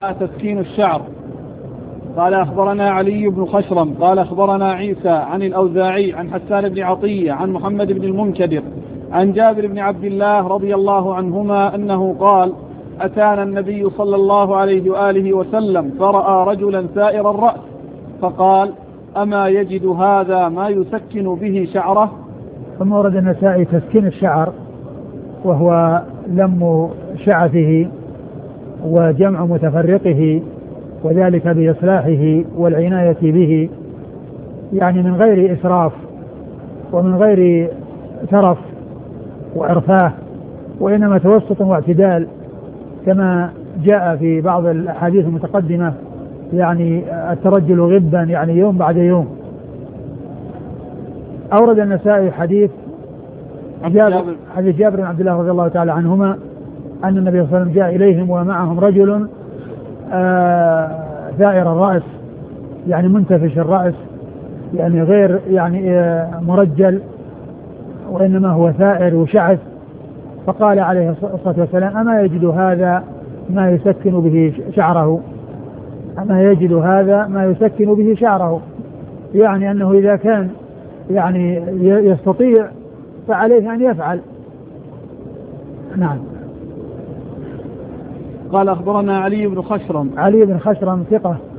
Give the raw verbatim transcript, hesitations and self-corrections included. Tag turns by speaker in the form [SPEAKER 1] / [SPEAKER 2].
[SPEAKER 1] تسكين الشعر. قال أخبرنا علي بن خشرم قال أخبرنا عيسى عن الأوزاعي عن حسان بن عطية عن محمد بن المنكدر عن جابر بن عبد الله رضي الله عنهما أنه قال: أتانا النبي صلى الله عليه وآله وسلم فرأى رجلا سائر الرأس فقال: أما يجد هذا ما يسكن به شعره؟
[SPEAKER 2] ثم ورد النسائي تسكين الشعر، وهو لم شعثه وجمع متفرقه، وذلك بإصلاحه والعناية به، يعني من غير إسراف ومن غير ترف وإرفاه، وإنما توسط واعتدال كما جاء في بعض الأحاديث المتقدمة، يعني الترجل غبا، يعني يوم بعد يوم. أورد النسائي حديث جابر حديث جابر بن عبد الله رضي الله تعالى عنهما أن النبي صلى الله عليه وسلم جاء إليهم ومعهم رجل آه ثائر الرأس، يعني منتفش الرأس، يعني غير يعني آه مرجل، وإنما هو ثائر وشعث. فقال عليه الصلاة والسلام: أما يجد هذا ما يسكن به شعره؟ أما يجد هذا ما يسكن به شعره، يعني أنه إذا كان يعني يستطيع فعليه أن يفعل. نعم.
[SPEAKER 1] قال أخبرنا علي بن خشرم
[SPEAKER 2] علي بن خشرم ثقة